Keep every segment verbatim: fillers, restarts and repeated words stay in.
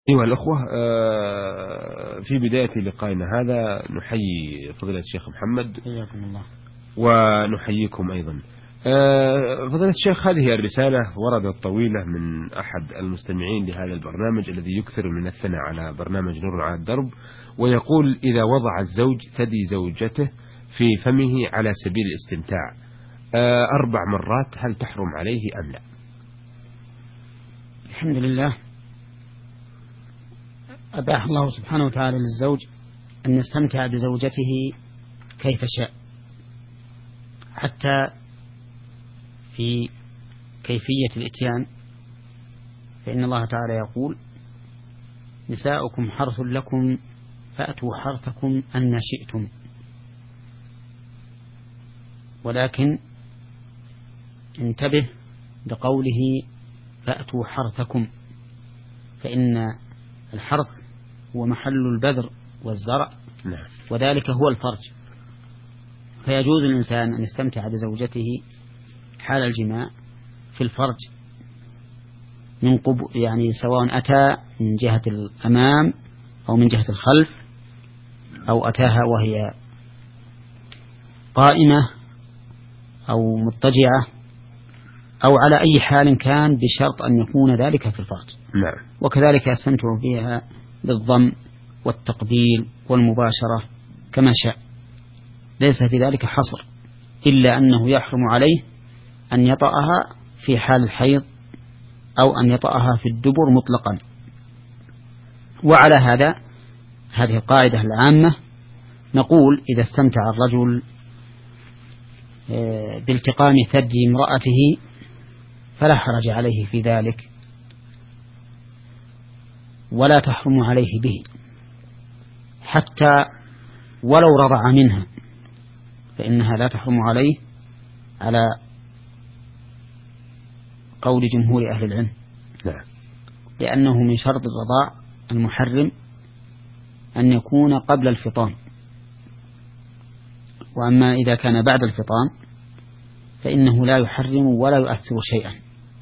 أيها الأخوة، في بداية لقائنا هذا نحيي فضيلة الشيخ محمد حياكم الله ونحييكم أيضا. فضيلة الشيخ، هذه الرسالة وردت طويلة من أحد المستمعين لهذا البرنامج الذي يكثر من الثناء على برنامج نور على الدرب، ويقول: إذا وضع الزوج ثدي زوجته في فمه على سبيل الاستمتاع أربع مرات، هل تحرم عليه أم لا؟ الحمد لله، أباح الله سبحانه وتعالى للزوج أن يستمتع بزوجته كيف شاء، حتى في كيفية الإتيان، فإن الله تعالى يقول: نساؤكم حرث لكم فأتوا حرثكم أن شئتم. ولكن انتبه لقوله فأتوا حرثكم، فإن الحرث هو محل البذر والزرع، وذلك هو الفرج، فيجوز للإنسان أن يستمتع بزوجته حال الجماع في الفرج من قبل، يعني سواء أتى من جهة الأمام أو من جهة الخلف، أو أتاها وهي قائمة أو مضطجعة، أو على أي حال كان، بشرط أن يكون ذلك في الفرج. نعم. وكذلك يستمتع فيها بالضم والتقبيل والمباشرة كما شاء، ليس في ذلك حصر، إلا أنه يحرم عليه أن يطأها في حال الحيض أو أن يطأها في الدبر مطلقا. وعلى هذا، هذه القاعدة العامة، نقول: إذا استمتع الرجل بالتقام ثدي امرأته فلا حرج عليه في ذلك، ولا تحرم عليه به، حتى ولو رضع منها فإنها لا تحرم عليه، على قول جمهور أهل العلم، لأنه من شرط الرضاع المحرم أن يكون قبل الفطام، وأما إذا كان بعد الفطام فإنه لا يحرم ولا يؤثر شيئا.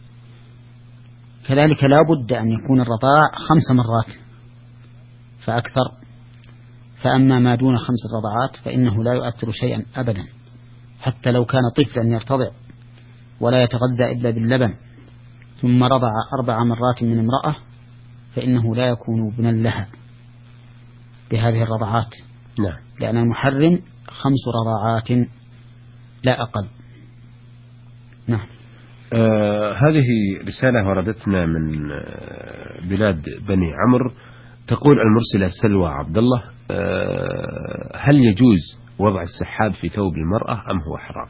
كذلك لا بد أن يكون الرضاع خمس مرات فأكثر، فأما ما دون خمس رضعات فإنه لا يؤثر شيئا أبدا، حتى لو كان طفلا يرتضع ولا يتغذى إلا باللبن ثم رضع أربع مرات من امرأة، فإنه لا يكون ابنا لها بهذه الرضعات. نعم. لأن المحرم خمس رضعات لا أقل. نعم. آه هذه رسالة وردتنا من آه بلاد بني عمرو، تقول المرسلة سلوى عبد الله: آه هل يجوز وضع السحاب في ثوب المرأة أم هو حرام؟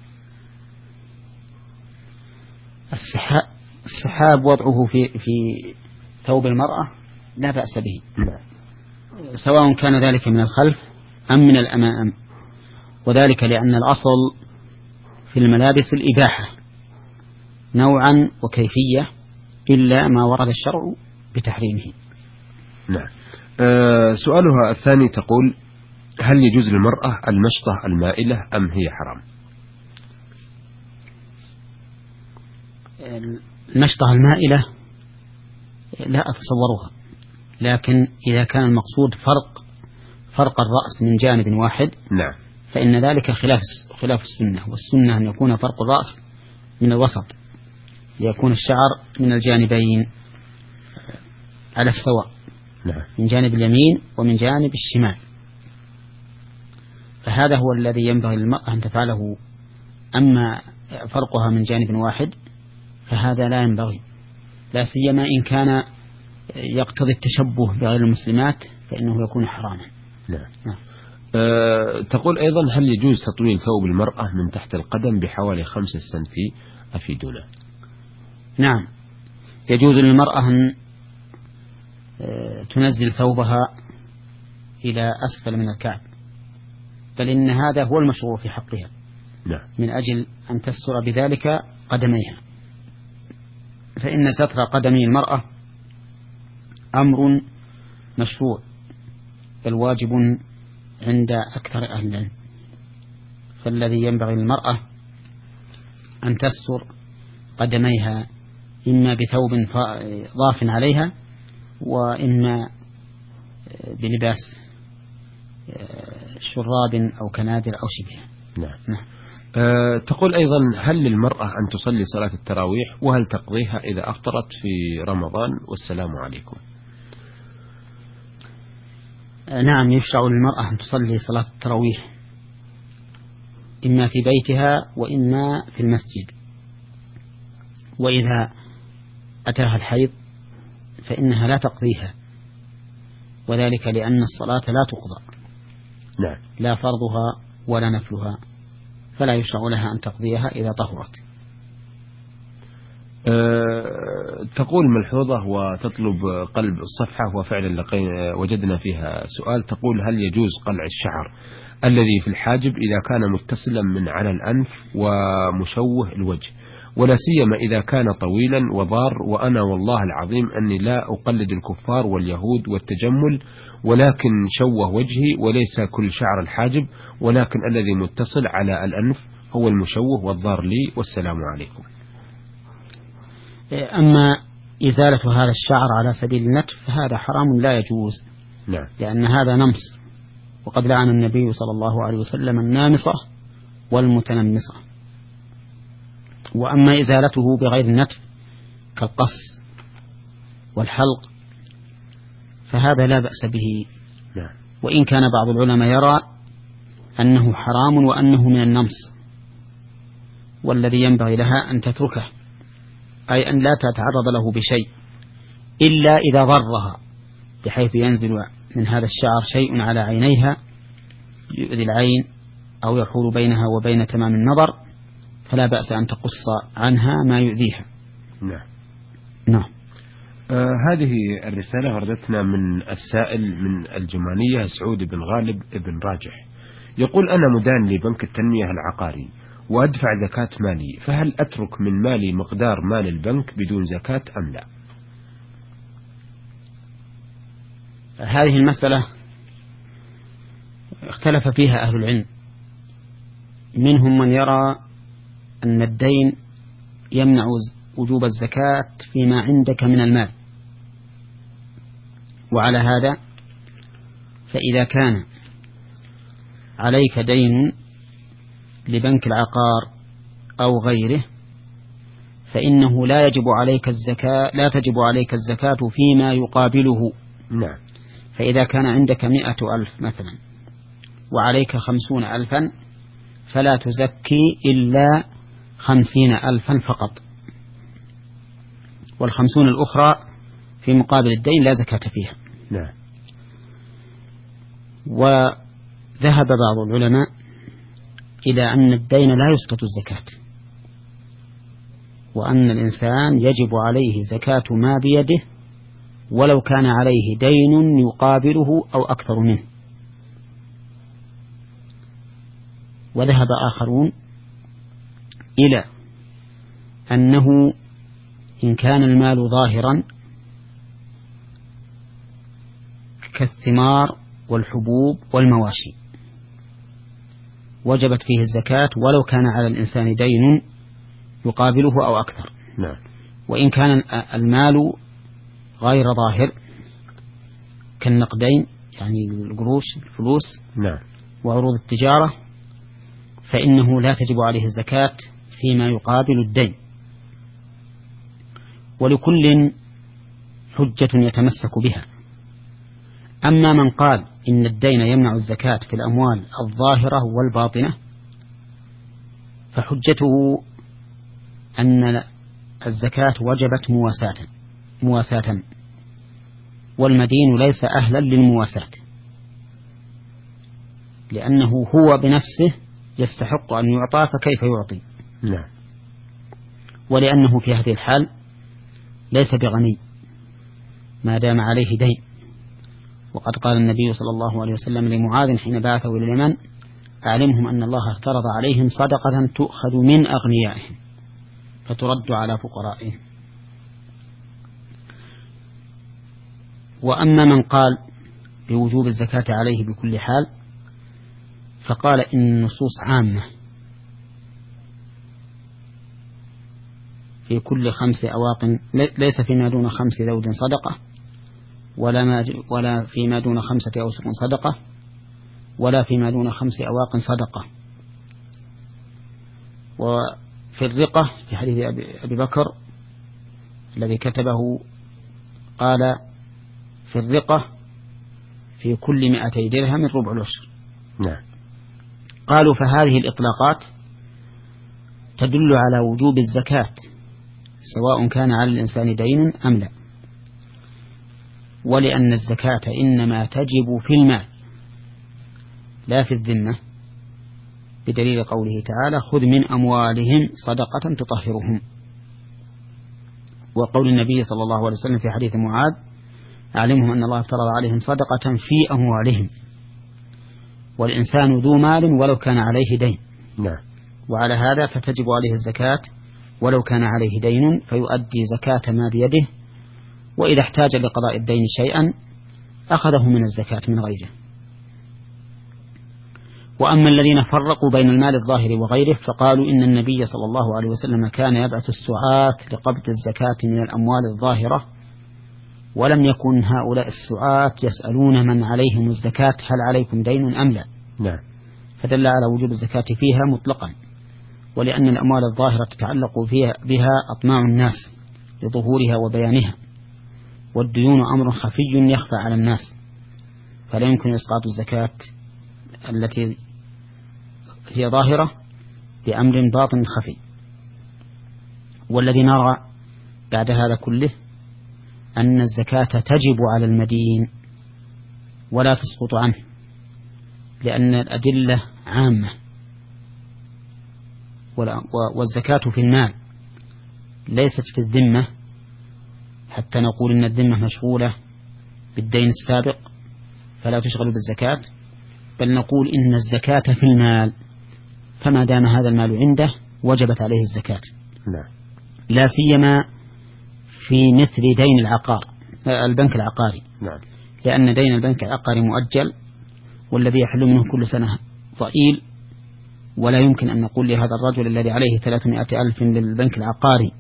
السحاب, السحاب وضعه في في ثوب المرأة لا بأس به، سواء كان ذلك من الخلف أم من الأمام، وذلك لأن الأصل في الملابس الإباحة نوعا وكيفية، إلا ما ورد الشرع بتحريمه. نعم. أه سؤالها الثاني تقول: هل يجوز للمرأة المشطة المائلة أم هي حرام؟ المشطة المائلة لا أتصورها، لكن إذا كان المقصود فرق فرق الرأس من جانب واحد، نعم، فإن ذلك خلاف خلاف السنة، والسنة أن يكون فرق الرأس من الوسط، ليكون الشعر من الجانبين على السواء، نعم، من جانب اليمين ومن جانب الشمال، فهذا هو الذي ينبغي للمرأة أن تفعله. أما فرقها من جانب واحد فهذا لا ينبغي، لا سيما إن كان يقتضي التشبه بغير المسلمات، فإنه يكون حراما. نعم. نعم. أه تقول أيضا: هل يجوز تطويل ثوب المرأة من تحت القدم بحوالي خمسة سنتي؟ أفيدونا. نعم، يجوز للمرأة أن تنزل ثوبها إلى أسفل من الكعب، بل إن هذا هو المشروع في حقها. نعم. من أجل أن تستر بذلك قدميها، فإن ستر قدمي المرأة أمر مشروع، بل واجب عند أكثر أهل العلم، فالذي ينبغي للمرأة أن تستر قدميها إما بثوب ضاف عليها وإما بلباس شراب أو كنادر أو شبهه. نعم. نعم. أه تقول أيضا: هل للمرأة أن تصلي صلاة التراويح، وهل تقضيها إذا أفطرت في رمضان؟ والسلام عليكم. أه نعم، يشرع للمرأة أن تصلي صلاة التراويح إما في بيتها وإما في المسجد، وإذا أتاها الحيض فإنها لا تقضيها، وذلك لأن الصلاة لا تقضى. نعم. لا فرضها ولا نفلها، فلا يشرع لها أن تقضيها إذا طهرت. أه تقول ملحوظة وتطلب قلب الصفحة، وفعلا وجدنا فيها سؤال. تقول: هل يجوز قلع الشعر الذي في الحاجب إذا كان متصلا من على الأنف ومشوه الوجه، ولا سيما إذا كان طويلا وضار؟ وأنا والله العظيم أني لا أقلد الكفار واليهود والتجمل، ولكن شوه وجهي، وليس كل شعر الحاجب، ولكن الذي متصل على الأنف هو المشوه والضار لي، والسلام عليكم. أما إزالة هذا الشعر على سبيل النتف فهذا حرام لا يجوز. نعم. لأن هذا نمص، وقد لعن النبي صلى الله عليه وسلم النامصة والمتنمصة. وأما إزالته بغير النتف كالقص والحلق فهذا لا بأس به. نعم. وإن كان بعض العلماء يرى أنه حرام وأنه من النمص، والذي ينبغي لها أن تتركه، أي أن لا تتعرض له بشيء إلا إذا ضرها، بحيث ينزل من هذا الشعر شيء على عينيها يؤذي العين أو يحول بينها وبين تمام النظر، فلا بأس أن تقص عنها ما يؤذيها. نعم. نعم. آه هذه الرسالة وردتنا من السائل من الجمانية سعود بن غالب بن راجح، يقول: أنا مدان لبنك التنمية العقاري وأدفع زكاة مالي، فهل أترك من مالي مقدار مال البنك بدون زكاة أم لا؟ هذه المسألة اختلف فيها أهل العلم، منهم من يرى أن الدين يمنع وجوب الزكاة فيما عندك من المال، وعلى هذا فإذا كان عليك دين لبنك العقار أو غيره فإنه لا يجب عليك الزكاة لا تجب عليك الزكاة فيما يقابله. نعم. فإذا كان عندك مئة ألف مثلا وعليك خمسون ألفا فلا تزكي إلا خمسين ألفا فقط، والخمسون الأخرى في مقابل الدين لا زكاة فيها. نعم. وذهب بعض العلماء إلى أن الدين لا يسقط الزكاة، وأن الإنسان يجب عليه زكاة ما بيده ولو كان عليه دين يقابله أو أكثر منه. وذهب آخرون إلى أنه إن كان المال ظاهرا كالثمار والحبوب والمواشي وجبت فيه الزكاة ولو كان على الإنسان دين يقابله أو أكثر. نعم. وإن كان المال غير ظاهر كالنقدين يعني القروش الفلوس نعم. وعروض التجارة فإنه لا تجب عليه الزكاة فيما يقابل الدين، ولكل حجة يتمسك بها. أما من قال إن الدين يمنع الزكاة في الأموال الظاهرة والباطنة فحجته أن الزكاة وجبت مواساة مواساة والمدين ليس أهلا للمواساة، لأنه هو بنفسه يستحق أن يعطى فكيف يعطي. لا. ولأنه في هذه الحال ليس بغني ما دام عليه دين. وقد قال النبي صلى الله عليه وسلم لمعاذ حين بعثه إلى اليمن: أعلمهم أن الله افترض عليهم صدقة تؤخذ من أغنيائهم فترد على فقرائهم. وأما من قال بوجوب الزكاة عليه بكل حال فقال إن النصوص عامة في كل خمس أواق، ليس فيما دون خمس ذود صدقة، ولا, ما ولا فيما دون خمسة أوسق صدقة ولا فيما دون خمس أواق صدقة. وفي الرقة في حديث أبي بكر الذي كتبه قال في الرقة في كل مئتي درهم ربع العشر. نعم. قالوا فهذه الإطلاقات تدل على وجوب الزكاة سواء كان على الإنسان دين أم لا، ولأن الزكاة إنما تجب في المال لا في الذمة، بدليل قوله تعالى خذ من أموالهم صدقة تطهرهم، وقول النبي صلى الله عليه وسلم في حديث معاذ أعلمهم أن الله افترض عليهم صدقة في أموالهم، والإنسان ذو مال ولو كان عليه دين. نعم. وعلى هذا فتجب عليه الزكاة ولو كان عليه دين فيؤدي زكاة ما بيده، وإذا احتاج لقضاء الدين شيئا أخذه من الزكاة من غيره. وأما الذين فرقوا بين المال الظاهر وغيره فقالوا إن النبي صلى الله عليه وسلم كان يبعث السعاة لقبض الزكاة من الأموال الظاهرة، ولم يكن هؤلاء السعاة يسألون من عليهم الزكاة هل عليكم دين أم لا. نعم. فدل على وجوب الزكاة فيها مطلقا، ولأن الأموال الظاهرة تتعلق فيها بها أطماع الناس لظهورها وبيانها، والديون أمر خفي يخفى على الناس، فلا يمكن إسقاط الزكاة التي هي ظاهرة بأمر باطن خفي. والذي نرى بعد هذا كله أن الزكاة تجب على المدين ولا تسقط عنه، لأن الأدلة عامة، والزكاة في المال ليست في الذمة حتى نقول إن الذمة مشغولة بالدين السابق فلا تشغل بالزكاة، بل نقول إن الزكاة في المال، فما دام هذا المال عنده وجبت عليه الزكاة. نعم. لا سيما في مثل دين العقار البنك العقاري. نعم. لأن دين البنك العقاري مؤجل، والذي يحل منه كل سنة ضئيل، ولا يمكن أن نقول لهذا الرجل الذي عليه ثلاثمائة ألف للبنك العقاري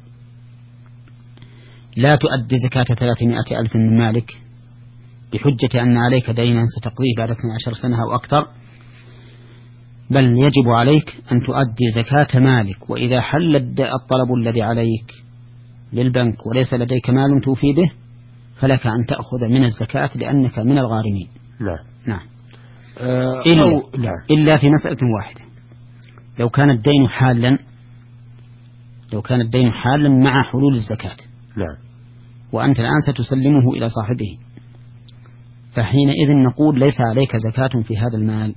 لا تؤدي زكاة ثلاثمائة ألف من مالك بحجة أن عليك دينا ستقضيه بعد اثنتي عشرة سنة أو أكثر، بل يجب عليك أن تؤدي زكاة مالك. وإذا حل الطلب الذي عليك للبنك وليس لديك مال توفي به فلك أن تأخذ من الزكاة لأنك من الغارمين. نعم. نعم. آه إلا, نعم. إلا في مسألة واحدة، لو كان الدين حالا لو كان الدين حالا مع حلول الزكاة. نعم. وأنت الآن ستسلمه إلى صاحبه، فحينئذ نقول ليس عليك زكاة في هذا المال،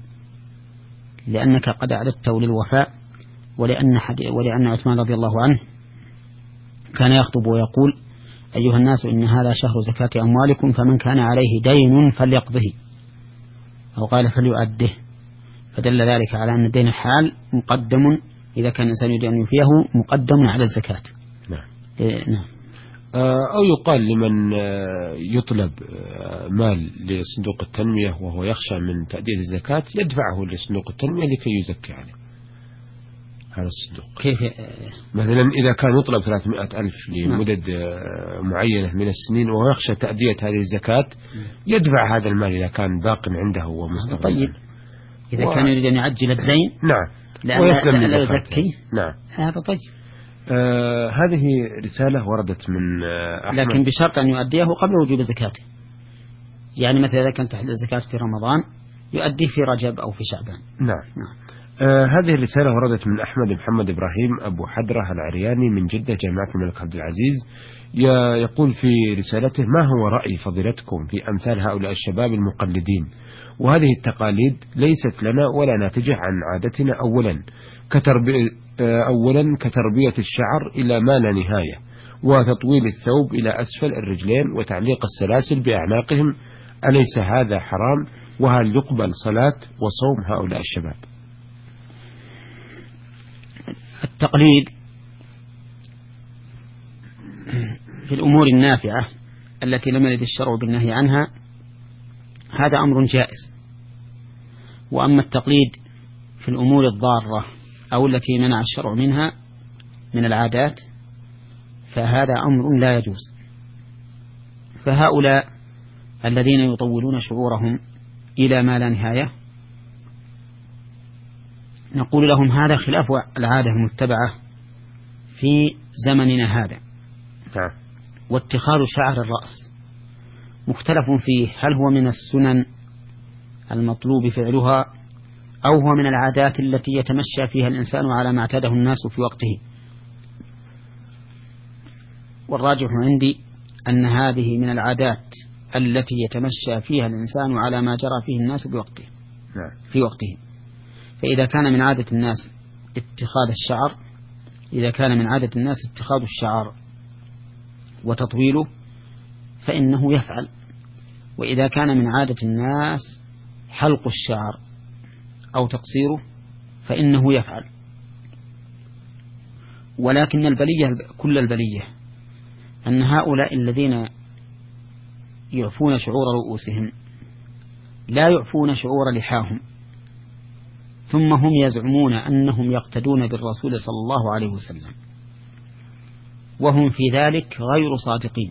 لأنك قد أعددته للوفاء، ولأن, ولأن عثمان رضي الله عنه كان يخطب ويقول أيها الناس إن هذا شهر زكاة أموالكم، فمن كان عليه دين فليقضه، أو قال فليؤده، فدل ذلك على أن الدين الحال مقدم إذا كان الإنسان يريد أن يوفيه مقدم على الزكاة. نعم. إيه نعم. أو يقال لمن يطلب مال لصندوق التنمية وهو يخشى من تأدية الزكاة يدفعه لصندوق التنمية لكي يزكي عليه هذا الصندوق. كيف؟ مثلا إذا كان يطلب ثلاثمائة ألف لمدد معينة من السنين وهو يخشى تأدية هذه الزكاة يدفع هذا المال إذا كان باق عنده ومستغرق. طيب إذا و... كان يريد أن يعجل الدين نعم ويسلم لا يزكي. نعم. هذا طيب. آه هذه رسالة وردت من آه أحمد، لكن بشرط أن يؤديه قبل وجوب زكاته. يعني مثلا إذا كانت تحل الزكاة في رمضان يؤديه في رجب أو في شعبان. نعم, نعم. آه هذه الرسالة وردت من أحمد محمد إبراهيم أبو حدرة العرياني من جدة جامعة الملك عبد العزيز. يقول في رسالته: ما هو رأي فضيلتكم في أمثال هؤلاء الشباب المقلدين؟ وهذه التقاليد ليست لنا ولا ناتجة عن عادتنا، أولا كتربية أولا كتربية الشعر إلى ما لا نهاية، وتطويل الثوب إلى أسفل الرجلين، وتعليق السلاسل بأعناقهم. أليس هذا حرام؟ وهل يقبل صلاة وصوم هؤلاء الشباب؟ التقليد في الأمور النافعة التي لم يرد الشرع بالنهي عنها هذا أمر جائز، وأما التقليد في الأمور الضارة أو التي منع الشرع منها من العادات فهذا أمر لا يجوز. فهؤلاء الذين يطولون شعورهم إلى ما لا نهاية، نقول لهم هذا خلاف العادة المتبعة في زمننا هذا. واتخاذ شعر الرأس مختلف فيه، هل هو من السنن المطلوب فعلها أو هو من العادات التي يتمشى فيها الإنسان على ما اعتاده الناس في وقته. والراجح عندي أن هذه من العادات التي يتمشى فيها الإنسان على ما جرى فيه الناس بوقته في وقته. فإذا كان من عادة الناس اتخاذ الشعر إذا كان من عادة الناس اتخاذ الشعر وتطويله فإنه يفعل، وإذا كان من عادة الناس حلق الشعر أو تقصيره فإنه يفعل. ولكن البلية كل البلية أن هؤلاء الذين يعفون شعور رؤوسهم لا يعفون شعور لحاهم، ثم هم يزعمون أنهم يقتدون بالرسول صلى الله عليه وسلم، وهم في ذلك غير صادقين،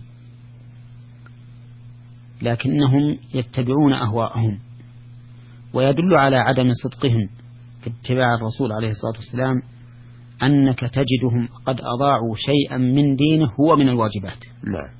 لكنهم يتبعون أهواءهم. ويدل على عدم صدقهم في اتباع الرسول عليه الصلاة والسلام أنك تجدهم قد أضاعوا شيئا من دينه هو من الواجبات. نعم.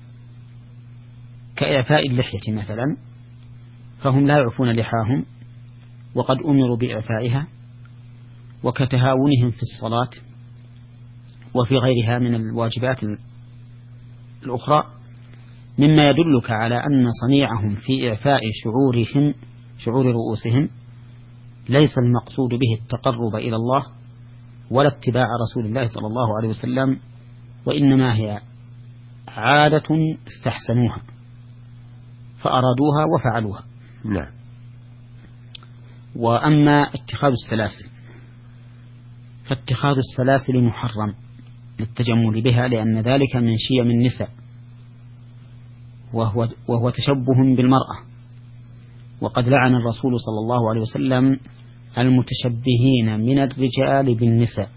كإعفاء اللحية مثلا، فهم لا يعفون لحاهم وقد أمروا بإعفائها، وكتهاونهم في الصلاة وفي غيرها من الواجبات الأخرى، مما يدلك على أن صنيعهم في إعفاء شعورهم شعور رؤوسهم ليس المقصود به التقرب إلى الله ولا اتباع رسول الله صلى الله عليه وسلم، وإنما هي عادة استحسنوها فأرادوها وفعلوها. نعم. وأما اتخاذ السلاسل فاتخاذ السلاسل محرم للتجمل بها، لأن ذلك من شيم النساء وهو, وهو تشبه بالمرأة، وقد لعن الرسول صلى الله عليه وسلم المتشبهين من الرجال بالنساء.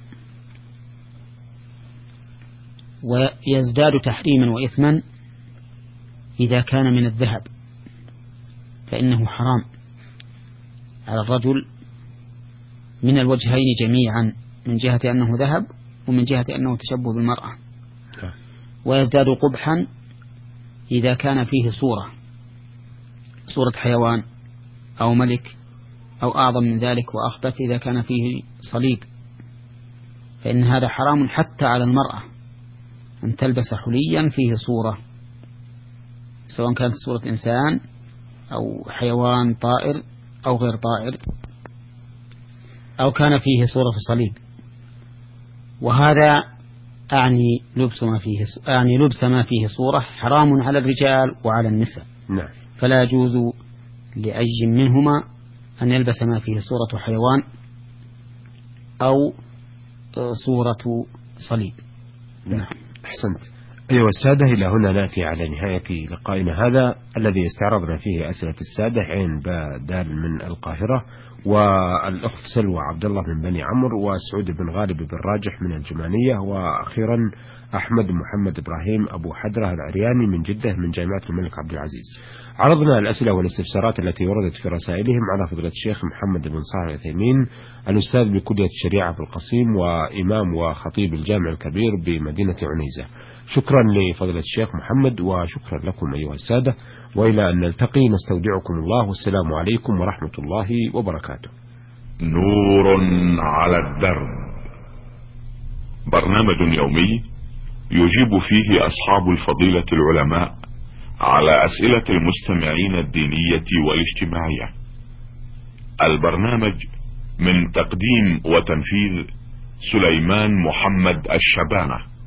ويزداد تحريما وإثما إذا كان من الذهب، فإنه حرام على الرجل من الوجهين جميعا، من جهة أنه ذهب ومن جهة أنه تشبه بالمرأة. ويزداد قبحا إذا كان فيه صورة صورة حيوان أو ملك أو أعظم من ذلك وأخبث إذا كان فيه صليب، فإن هذا حرام حتى على المرأة أن تلبس حليا فيه صورة، سواء كانت صورة إنسان أو حيوان طائر أو غير طائر، أو كان فيه صورة صليب. وهذا أعني لبس ما فيه أعني لبس ما فيه صورة حرام على الرجال وعلى النساء. نعم. فلا يجوز لأي منهما أن يلبس ما فيه صورة حيوان أو صورة صليب. نعم. أحسنت. أيها السادة، إلى هنا نأتي على نهاية لقائنا هذا الذي استعرضنا فيه أسئلة السادة عين دال من القاهرة، والأخت سلوى عبد الله من بني عمرو، وسعود بن غالب بن راجح من الجمانية، وأخيرا أحمد محمد إبراهيم أبو حدرة العرياني من جدة من جامعة الملك عبد العزيز. عرضنا الأسئلة والاستفسارات التي وردت في رسائلهم على فضيلة الشيخ محمد بن صالح العثيمين، الأستاذ بكلية الشريعة في القصيم وإمام وخطيب الجامع الكبير بمدينة عنيزة. شكرا لفضيلة الشيخ محمد، وشكرا لكم أيها السادة، وإلى أن نلتقي نستودعكم الله، والسلام عليكم ورحمة الله وبركاته. نور على الدرب، برنامج يومي يجيب فيه أصحاب الفضيلة العلماء على أسئلة المستمعين الدينية والاجتماعية. البرنامج من تقديم وتنفيذ سليمان محمد الشبانة.